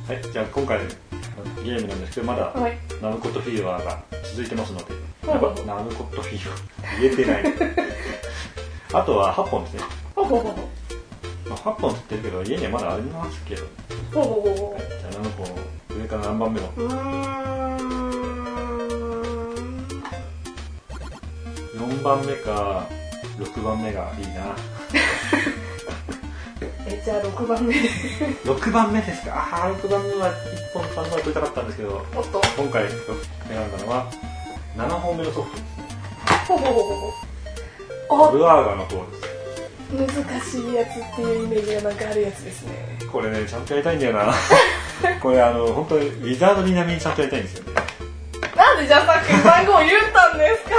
はい、じゃあ今回ゲームなんですけど、まだナムコットフィーバーが続いてますので、ナムコットフィーバー言えてないあとは8本ですね。まあ、8本って言ってるけど家にはまだありますけど、はい、じゃあナムコ上から何番目の4番目か6番目がいいなじゃあ6番目 6番目ですか。ああ、6番目は1本3本取りたかったんですけど、今回選んだのは7本目のソフトです。ルアーガの方です。 難しいやつっていうイメージがなんかあるやつですね。 これね、ちゃんとやりたいんだよなこれ本当にウィザードリー並みにちゃんとやりたいんですよね。 なんでじゃあさっき番号言ったんですか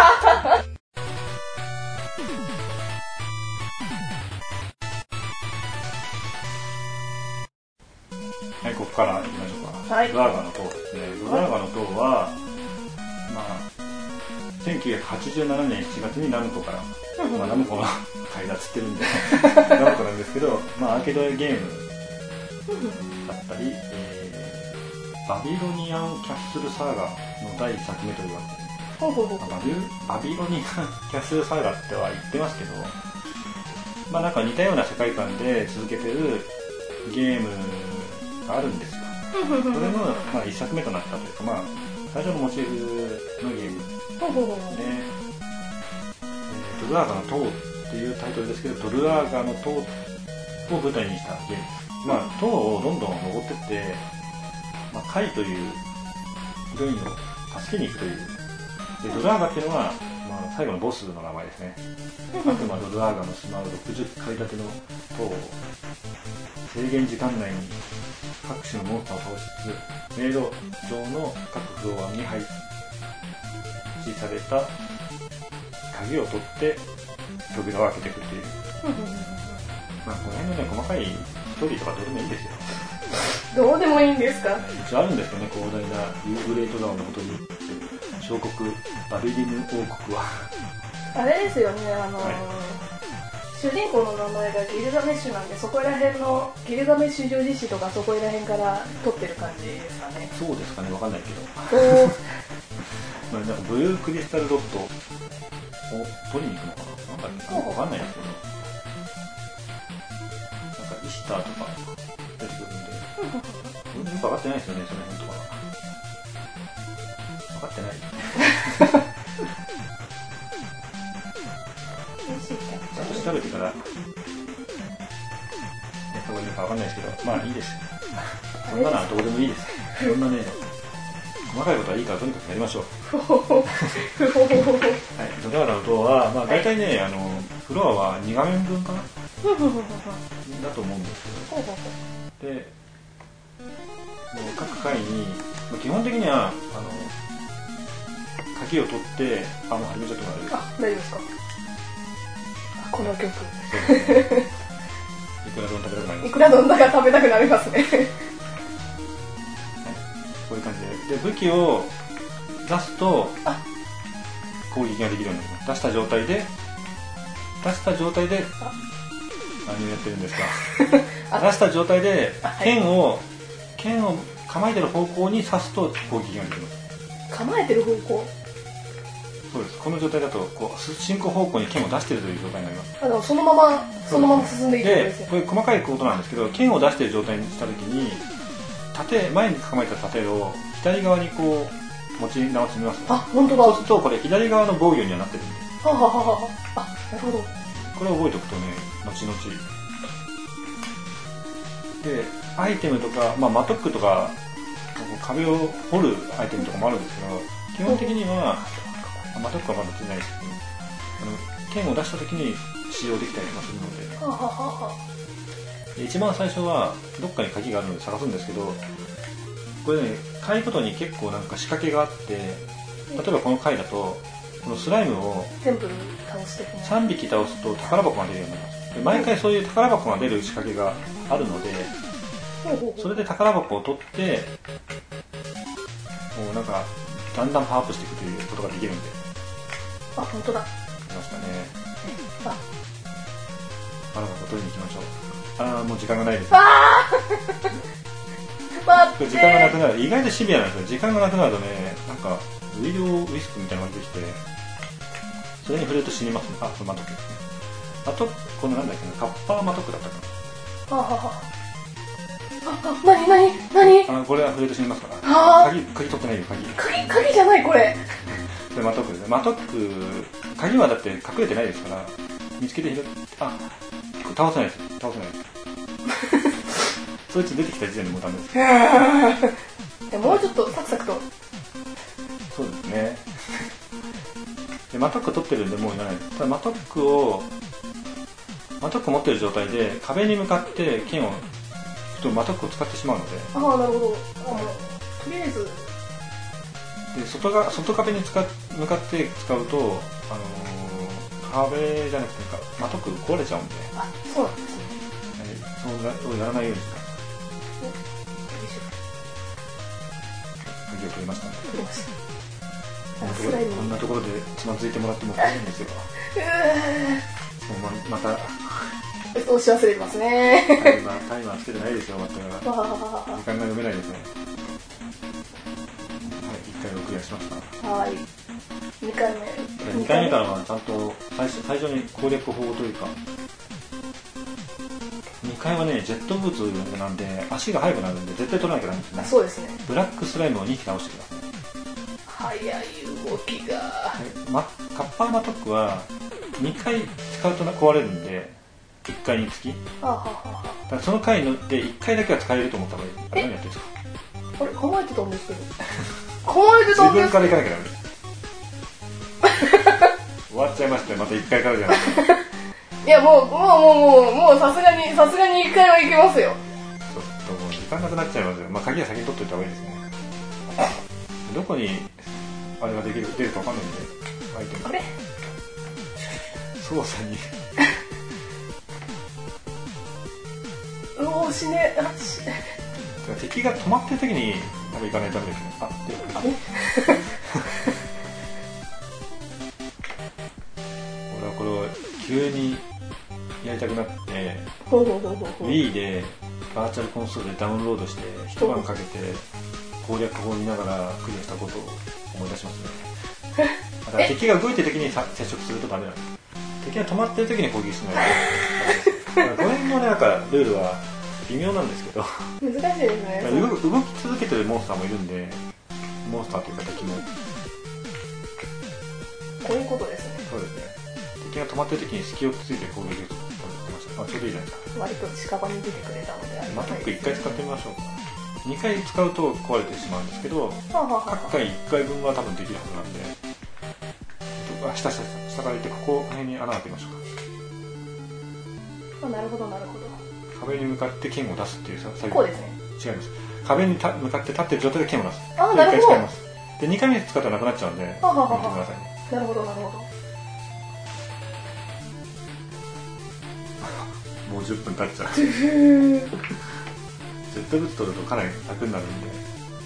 はい、ここからいきましょうか。 はい、 ルアーガの塔ですね。ルアーガの塔は、まあ、1987年7月にナムコから、まあ、ナムコの買いだっつってるんでナムコなんですけど、まあ、アーケードゲームだったり、バビロニアン・キャッスル・サーガの第1作目と言われてる、バビロニアン・キャッスル・サーガっては言ってますけど、まあ、なんか似たような世界観で続けてるゲームがあるんですよ。それの、まあ、1作目となったというか、まあ、最初のモチーフのゲームで、ドルアーガの塔っていうタイトルですけど、ドルアーガの塔を舞台にしたゲームです。まあ、塔をどんどん登っていって、まあ、カイというヒロインを助けに行くという。で、ドルアーガっていうのは、まあ、最後のボスの名前ですね。悪魔ドルアーガの住まう60階建ての塔を制限時間内に各種のモンスターを倒しつつ、迷路上の各フロアに配置された鍵を取って扉を開けていくっていうまあこの辺のね、細かいストーリーとかどうでもいいんですよ。 どうでもいいんですか。 一応あるんですよね、広大なユーグレート川のほとに小国バビリム王国はあれですよね、主人公の名前がギルガメッシュなんで、そこら辺のギルガメッシュ女子誌とかそこら辺から撮ってる感じですかね。 そうですかね、わかんないけどまあなんかブルークリスタルロッドを取りに行くのかな、なんだっけ、わかんないですけど、なんかイシターとか出てくるんでよくわかってないですよね、その辺とかわかってないちゃんと調べてからやった方がいいのかわかんないですけど、まあいいです。そんなのはどうでもいいです。そんなね、細かいことはいいからとにかくやりましょうはい、ドルアーガの塔は、まあ、大体ね、フロアは2画面分かなだと思うんですけど、でもう各階に、まあ、基本的には鍵を取ってもう始めちゃってもらえる。 あ、大丈夫ですか。この曲いくら丼食べたくなります。 いくら丼だから食べたくなりますねこういう感じで、武器を出すと攻撃ができるようになります。出した状態で何をやってるんですか出した状態で剣を構えてる方向に刺すと攻撃ができます。 構えてる方向。 そうです。この状態だとこう進行方向に剣を出しているという状態になります。 そのまま進んでいくんですよ。 これ細かいことなんですけど、剣を出している状態にしたときに前に構えた盾を左側にこう持ち直してみます。 あ、本当だ。 そうするとこれ左側の防御にはなってるんです。 あ、なるほど。 これを覚えておくとね、後々でアイテムとか、まあ、マトックとか壁を掘るアイテムとかもあるんですけど、基本的にはマトックはまだ出ないですけど、剣を出した時に使用できたりもするので、一番最初はどっかに鍵があるので探すんですけど、これね、階ごとに結構なんか仕掛けがあって、例えばこの階だとこのスライムを全部倒す時に 3匹倒すと宝箱が出るようになります。で毎回そういう宝箱が出る仕掛けがあるので、それで宝箱を取ってもうなんかだんだんパワーアップしていくということができるんで。 あ、本当だ。 来ましたね。宝箱取りに行きましょう。もう時間がないです。 待って、 時間がなくなる。意外とシビアなんですよ。時間がなくなるとね、なんかウイルウイスクみたいなのが出てきて、それに触れると死にますね。あ、これマトクですね。あとこのなんだっけな、カッパーマトクだったかな。 はあはあ、何これは触れると死にますから。鍵取ってないよ、 鍵じゃないこれ。 これマトクですね。マトク、鍵はだって隠れてないですから、見つけて倒せないです。そいつ出てきた時点でもうダメです。 もうちょっとサクサクと。 そうですね。でマトック取ってるんでもういらない。ただマトック持ってる状態で壁に向かって剣をマトックを使ってしまうので。 ああ、なるほど。とりあえずで外壁に向かって使うと、壁じゃなくてマトック壊れちゃうんで。 あ、そうなんですね。 そうやらないようにして鍵を取りましたね。こんなところでつまずいてもらってもいいんですよ。また押し忘れてますね。 タイマーつけてないですよ。また時間が読めないですね。はい、1回クリアしました。 はい。2回目からはちゃんと最初に攻略法というか、2回はねジェットブーツなんで足が速くなるんで絶対取らなきゃダメですね。 そうですね。 ブラックスライムを2匹倒してください。 速い動きが。 カッパーマトックは2回使うと壊れるんで1回につき。だからその回ので1回だけは使えると思った方がいい。何やってるんですか。 あれ構えてたんですけど。 自分から行かなきゃダメです。終わっちゃいましたよ。また1回からじゃないですか。 いやもうさすがに1回は行けますよ。 ちょっともう時間なくなっちゃいますよ。鍵は先に取っといた方がいいですね。どこにあれが出るかわかんないんで、アイテム。 あれ？ 操作に。 死ね。 敵が止まってる時に多分行かないとダメですね。これを急にやりたくなって、Wii でバーチャルコンソールでダウンロードして一晩かけて攻略法を見ながらクリアしたことを思い出しますね。だから敵が動いてる時に接触するとダメなんです。敵が止まってる時に攻撃しないと。この辺のなんかルールは微妙なんですけど、 難しいですね。 動き続けてるモンスターもいるんで、モンスターというか敵もこういうことですね。 そうですね。敵が止まってる時に隙をついて攻撃をしてました。ちょうどいいじゃないですか。 割と近場に出てくれたので。 マトック1回使ってみましょうか。2回使うと壊れてしまうんですけど、各回1回分は多分できるはずなんで、下から行ってここ辺に穴を開けましょうか。 なるほど。 壁に向かって剣を出すっていう作業。 こうですね。 違います。壁に向かって立ってる状態で剣を出す。 なるほど。 1回使います。で2回目使ったらなくなっちゃうんで、見てくださいね。 なるほど。 もう10分経っちゃう。ジェットブーツ取るとかなり楽になるんで。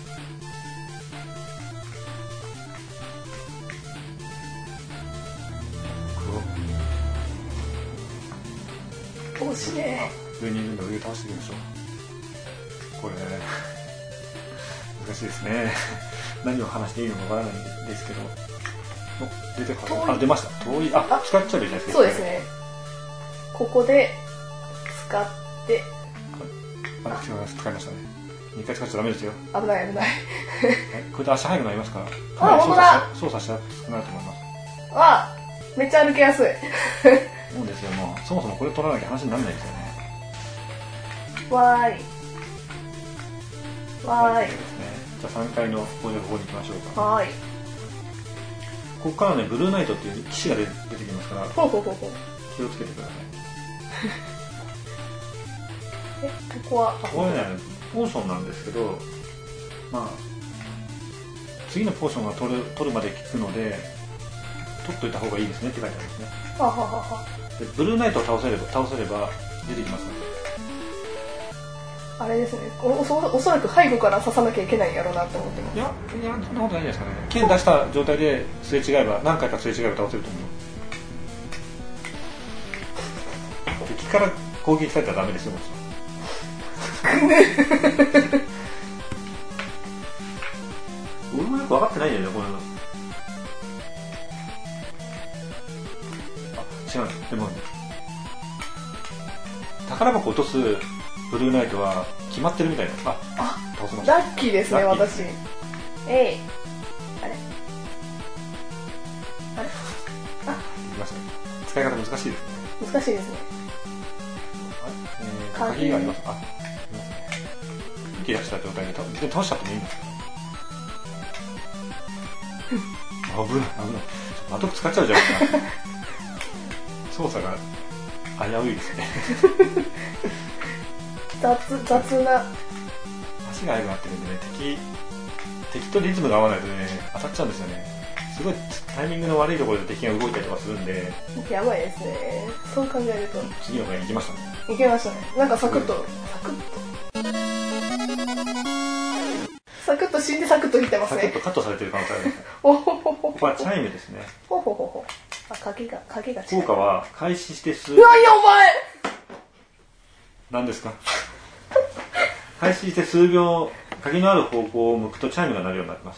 惜しいね。 上にいるんで上倒していきましょう。これ難しいですね。何を話していいのかわからないんですけど、出ました。遠い。使っちゃうじゃないですか。 そうですね。ここで使って使いましたね。2回使っちゃダメですよ。 危ない。 これで足速くなりますから。 本当だ。 操作しやすくなると思います。 めっちゃ歩きやすい。 そうですよ。もうそもそもこれ取らなきゃ話にならないですよね。 わーい。 じゃあ3階の攻略法に行きましょうか。 はい。 ここからね、ブルーナイトっていう騎士が出てきますから、気をつけてください。これね、ポーションなんですけど、次のポーションが取るまで効くので、取っといた方がいいですねって書いてあるんですね。でブルーナイトを倒せれば出てきますので。 あれですね。おそらく背後から刺さなきゃいけないんやろうなって思ってます。 いやそんなことないんじゃないですかね。剣出した状態ですれ違えば何回かすれ違えば倒せると思う。敵から攻撃されたらダメですよ。もちろん俺もよく分かってないんだよねこれ。あ、違う。でも宝箱落とすブルーナイトは決まってるみたいな。あ、倒せました。 ラッキーですね、私。あれいきましたね。使い方難しいですね。 難しいですね。 鍵があります。武器出した状態で倒しちゃってもいいんですか。危ない危ない。後使っちゃうじゃないですか。操作が危ういですね。 雑な。 足が速くなってるんでね、敵とリズムが合わないとね当たっちゃうんですよね。すごいタイミングの悪いところで敵が動いたりとかするんで。 やばいですね。そう考えると。 次の回行きましたね。 行きましたね。なんかサクッと死んでサクッと切ってますね。 サクッとカットされてる可能性ありますね。ここはチャイムですね。 鍵が効果は開始して数。 うわ、いやお前。 何ですか。開始して数秒鍵のある方向を向くとチャイムが鳴るようになります。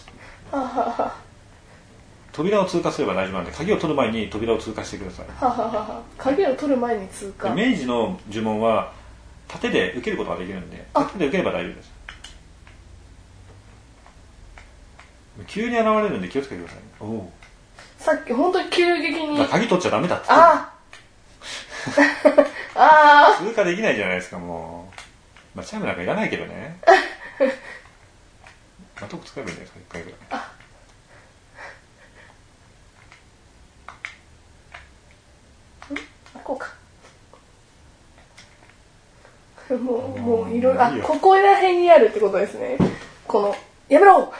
扉を通過すれば大丈夫なんで、鍵を取る前に扉を通過してください。 鍵を取る前に通過。 明治の呪文は盾で受けることができるんで、盾で受ければ大丈夫です。急に現れるんで気をつけてください。 さっき本当に急激に。 鍵取っちゃダメだって。通過できないじゃないですか、もう。チャイムなんかいらないけどね。トーク使えばいいんじゃないですか、1回ぐらい。 こうか。もういろいろ、ここら辺にあるってことですね。この、やめろ。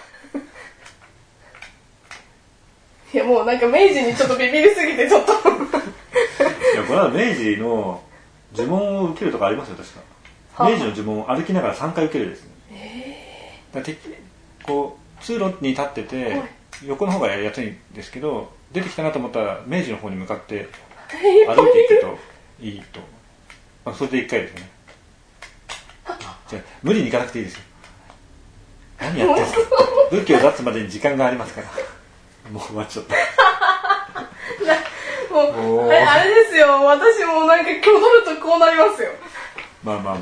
いやもうなんか明治にちょっとビビりすぎてちょっと。いやこれは明治の呪文を受けるとかありますよ確か。明治の呪文を歩きながら3回受けるですね。こう通路に立ってて横の方がやりやすいんですけど、出てきたなと思ったら明治の方に向かって歩いていくといいと。それで1回ですね。じゃあ無理に行かなくていいですよ。何やってんすか。武器を出すまでに時間がありますから。もう終わっちゃった。 もうあれですよ。私もなんか今日取るとこうなりますよ。 まあ。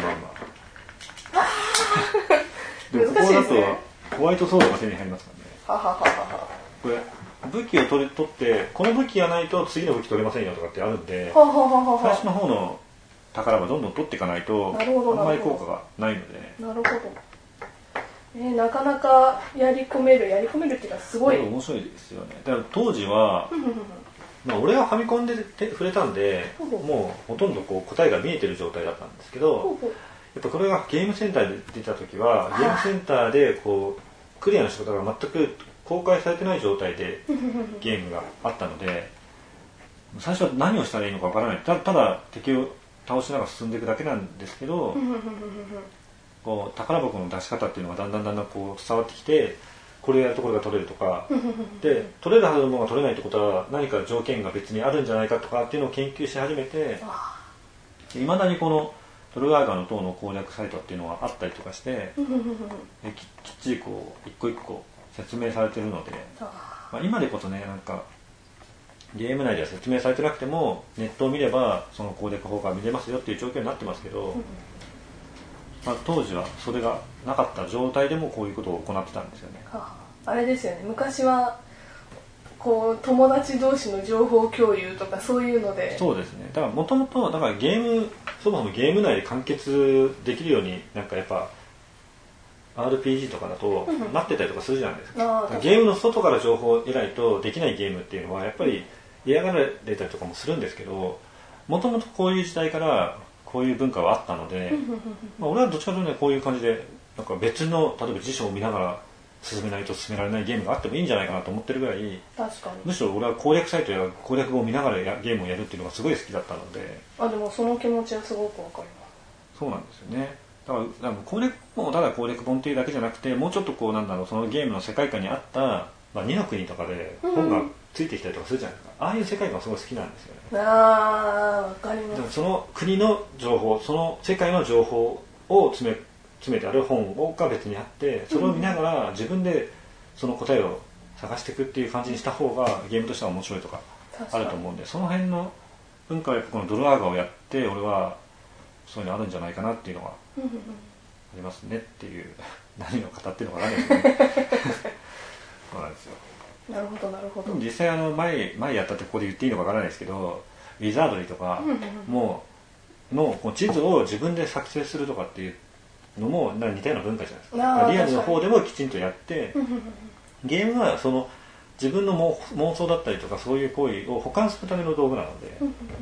でもここだとホワイトソードが手に入りますからね。これ武器を取ってこの武器がないと次の武器取れませんよとかってあるんで、最初の方の宝はどんどん取っていかないとあんまり効果がないので。 なるほど。なかなかやり込めるっていうかすごい面白いですよね。だから当時は俺はファミコンで触れたんでもうほとんどこう答えが見えてる状態だったんですけど、やっぱこれがゲームセンターで出た時はゲームセンターでこうクリアの仕方が全く公開されてない状態でゲームがあったので、最初は何をしたらいいのかわからない。ただ敵を倒しながら進んでいくだけなんですけど、こう宝箱の出し方っていうのがだんだんこう伝わってきて、これをやるところが取れるとかで、取れるはずのものが取れないってことは何か条件が別にあるんじゃないかとかっていうのを研究し始めて、いまだにこのドルガーガの塔の攻略サイトっていうのがあったりとかしてきっちりこう一個一個説明されてるので、今でこそねなんかゲーム内では説明されてなくてもネットを見ればその攻略法が見れますよっていう状況になってますけど、当時はそれがなかった状態でもこういうことを行ってたんですよね。 あれですよね、昔はこう友達同士の情報共有とかそういうので。 そうですね。だからもともとそもそもゲーム内で完結できるようになんかやっぱ RPG とかだとなってたりとかするじゃないですか。ゲームの外から情報を得ないとできないゲームっていうのはやっぱり嫌がられたりとかもするんですけど、もともとこういう時代からこういう文化はあったので俺はどっちかというとねこういう感じでなんか別の例えば辞書を見ながら進めないと進められないゲームがあってもいいんじゃないかなと思ってるぐらい、 確かにむしろ俺は攻略サイトや攻略本を見ながらゲームをやるっていうのがすごい好きだったので。 でもその気持ちはすごくわかります。 そうなんですよね。だから攻略本をただ攻略本っていうだけじゃなくて、もうちょっとこうそのゲームの世界観に合った、2の国とかで本がついてきたりとかするじゃないですか。ああいう世界観がすごい好きなんですよね。 わかります。 でもその国の情報、その世界の情報を詰めてある本が別にあって、それを見ながら自分でその答えを探していくっていう感じにした方がゲームとしては面白いとかあると思うんで、その辺の文化はやっぱこのドルアーガをやって俺はそういうのあるんじゃないかなっていうのがありますねっていう何を語ってるのかわからないですねそうなんですよ。 なるほどなるほど。 実際前やったってここで言っていいのかわからないですけど、ウィザードリーとかものこう地図を自分で作成するとかっていうのも似たような文化じゃないですか。リアルの方でもきちんとやってゲームはその自分の妄想だったりとかそういう行為を補完するための道具なので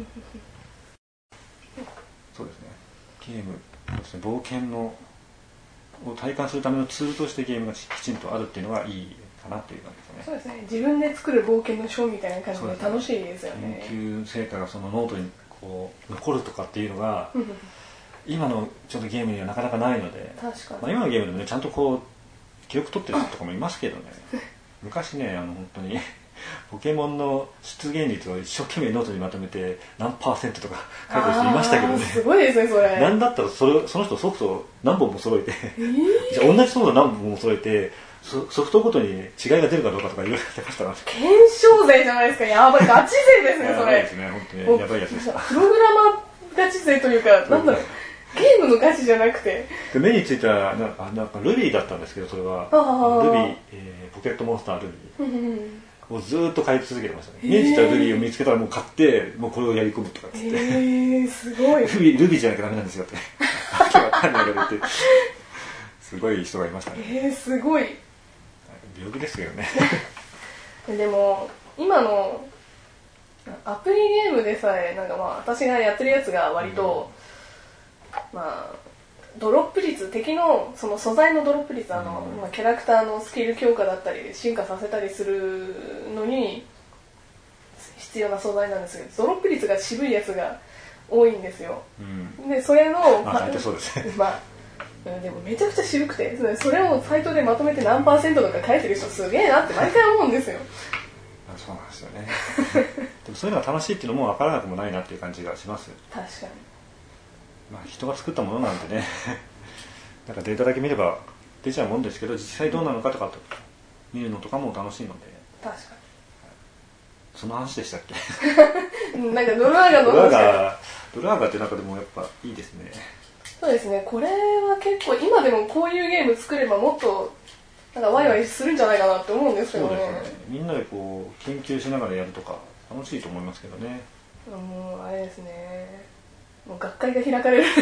そうですね、ゲームですね、冒険のを体感するためのツールとしてゲームがきちんとあるっていうのがいいかなっていう感じですね。 そうですね、自分で作る冒険の書みたいな感じで楽しいですよね。 研究成果がそのノートにこう残るとかっていうのが今のちょっとゲームにはなかなかないので、 確かに、 まあ、今のゲームでもねちゃんとこう記録取ってる人とかもいますけどね昔ね本当にポケモンの出現率を一生懸命ノートにまとめて何%とか書いてる人いましたけどね。 すごいですねそれ。 なんだったらその人ソフトを何本も揃えてじゃあ同じソフト何本も揃えてソフトごとに違いが出るかどうかとかいろいろやってましたから。 検証勢じゃないですか。やばいガチ勢ですねそれ。 やばいですね本当にやばいやつでした。 プログラマーガチ勢というかなんだろう、ゲームのガチじゃなくてで目についたなんかルビーだったんですけど、それはルビー、ポケットモンスタールビーをずーっと買い続けてましたね。目についたルビーを見つけたらもう買ってもうこれをやり込むとかっつってすごいルビーじゃなきゃダメなんですよってわけわかんないこと言ってすごい人がいましたね。 すごい病気ですけどねでも今のアプリゲームでさえなんかまあ私がやってるやつが割と、まあドロップ率、敵のその素材のドロップ率、まあ、キャラクターのスキル強化だったり進化させたりするのに必要な素材なんですけど、ドロップ率が渋いやつが多いんですよ、でそれの大体そうですねまあでもめちゃくちゃ渋くてそれをサイトでまとめて何%とか書いてる人すげえなって毎回思うんですよそうなんですよねでもそういうのが楽しいっていうのも分からなくもないなっていう感じがします。 確かに、 まあ、人が作ったものなんでねなんかデータだけ見れば出ちゃうもんですけど、実際どうなのかとかと見るのとかも楽しいので。 確かにその話でしたっけなんかドルアーガのドルアーガってなんかでもやっぱいいですね。 そうですね、これは結構今でもこういうゲーム作ればもっとなんかワイワイするんじゃないかなって思うんですけどね。 そうですね、みんなでこう研究しながらやるとか楽しいと思いますけどね。 もうあれですね、もう学会が開かれるい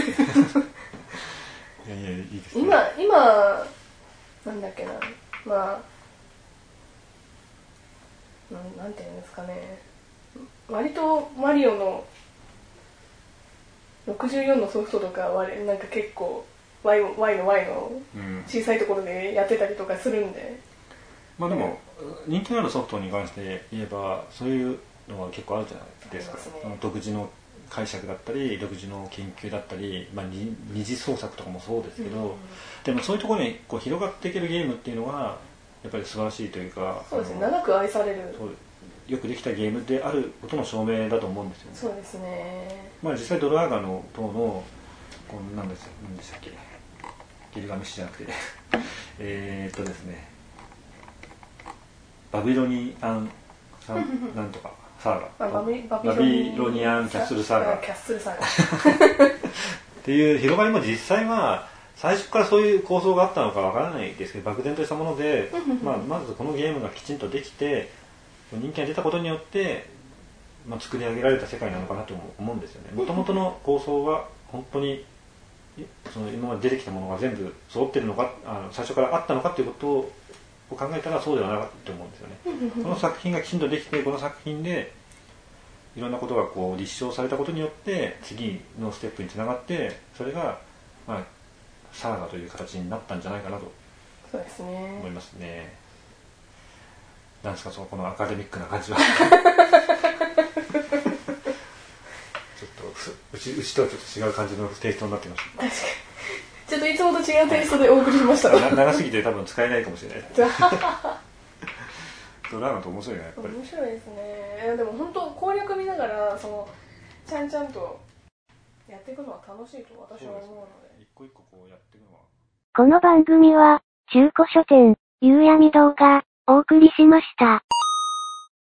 やいいですね。 今なんだっけな、まあなんていうんですかね、割とマリオの64のソフトとかはなんか結構 Y の小さいところでやってたりとかするんで、 まあでも人気のあるソフトに関して言えばそういうのは結構あるじゃないですか。独自の解釈だったり独自の研究だったり、まあ、二次創作とかもそうですけど、でもそういうところにこう広がっていけるゲームっていうのはやっぱり素晴らしいというか、 そうですね、長く愛されるよくできたゲームであることの証明だと思うんですよね。 そうですね、 まあ、実際ドルアーガの塔のこう何でしたっけ、ギルガメッシュじゃなくてですね、バビロニアンなんとかサーガ、バビロニアンキャッスルサーガっていう広がりも実際は最初からそういう構想があったのかわからないですけど漠然としたものでまずこのゲームがきちんとできて人気が出たことによって、作り上げられた世界なのかなと思うんですよね。もともとの構想は本当にその今まで出てきたものが全部揃ってるのか、最初からあったのかということを考えたらそうではなかったと思うんですよね。この作品がきちんとできて、この作品でいろんなことがこう立証されたことによって次のステップにつながって、それが、サーガという形になったんじゃないかなと思いますね。なんですかこのアカデミックな感じはちょっとうちとはちょっと違う感じのテイストになってました。 確かにちょっといつもと違うテイストでお送りしました長すぎて多分使えないかもしれないドラーガンと面白いね、やっぱり面白いですね。でも本当攻略見ながらちゃんとやっていくのは楽しいと私は思うので、 一個一個こうやっていくのは。 この番組は中古書店夕闇動画、お送りしました。